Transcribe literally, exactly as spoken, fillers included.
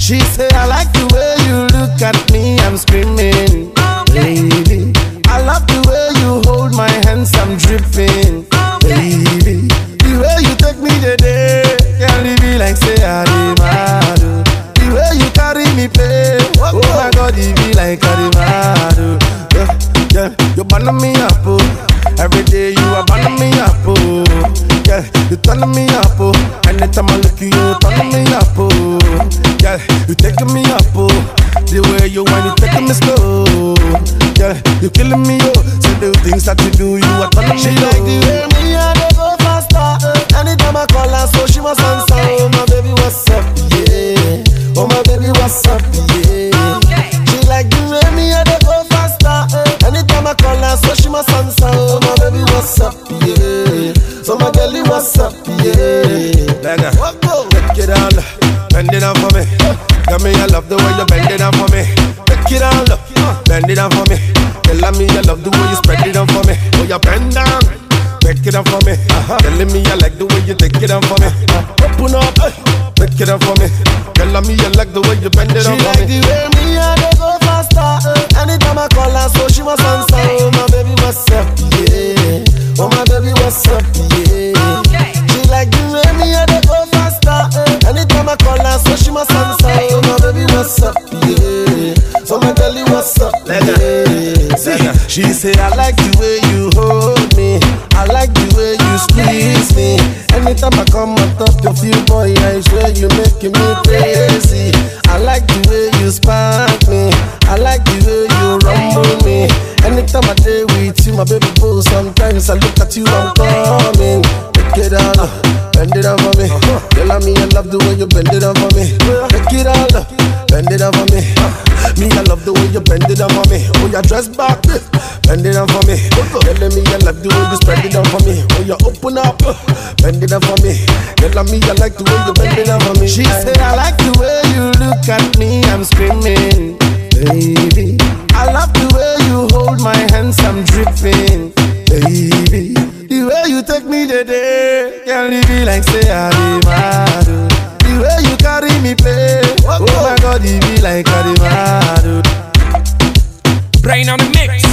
She say I like the way you look at me, I'm screaming. Baby, I love the way you hold my hands, I'm dripping. Baby, the way you take me today, can't leave me like say I did mad. The way you carry me play, oh my God, it be like I did mad. Yeah, yeah, you burn me up, oh. Every day you are burning me up, oh. Yeah, you turning me up, oh. Anytime I look at you, you turning me up, oh. Yeah, you taking me up, oh. The way you want, you taking me slow. Yeah, you killing me, oh. So the things that you do, you are turning me low. She like the way me and they go faster. Anytime I call her, so she must answer. Oh my baby, what's up? Yeah. Oh my baby, what's up? Yeah. She like the way me and they go faster. Anytime I call her, so she must answer. Oh my baby, what's up? Yeah. So my girlie, what's up? Yeah. Beggar, take it down, bend it down for me. Got me, I love the way you bend it down for me. Take it down, bend it down for me. Tell me I love the way you spread it down for me. Oh, you bend down, take it down for me. Uh-huh. Telling me I like the way you take it down for me. Uh, open up, take it down for me. Tell me I like the way you bend it down for me. She like the way me and they go faster. Anytime I call her, so she must answer. Oh my baby, what's up? Yeah. Oh my baby, what's up? Yeah. She like the way me and they go faster. Anytime I call her, so she must answer. Oh my baby, what's up? Yeah. So my girlie, what's up? Yeah. See, she say I like the way you hold me. I like the way you squeeze me. Anytime I come on top of you, boy, I swear you making me crazy. I like the way you spark me. I like the way you rumble me. Anytime I day with you, my baby boo, sometimes I look at you, I'm coming. Take it down, bend it down for me. Tell me I love the way you bend it down for me. Take it down, bend it down for me. Me, I love the way you bend it down for me. Oh, you dress back, bend it down for me. Telling me I like the way you spread it down for me. Oh, you open up, bend it down for me. Telling me I like the way you bend it down for me. She say I like the way you look at me, I'm screaming. Baby, I love the way you hold my hands, I'm dripping. Baby, the way you take me today, can't leave me like say I be mad. The way you carry me play, oh my God, it be like I be mad. Brain on the mix.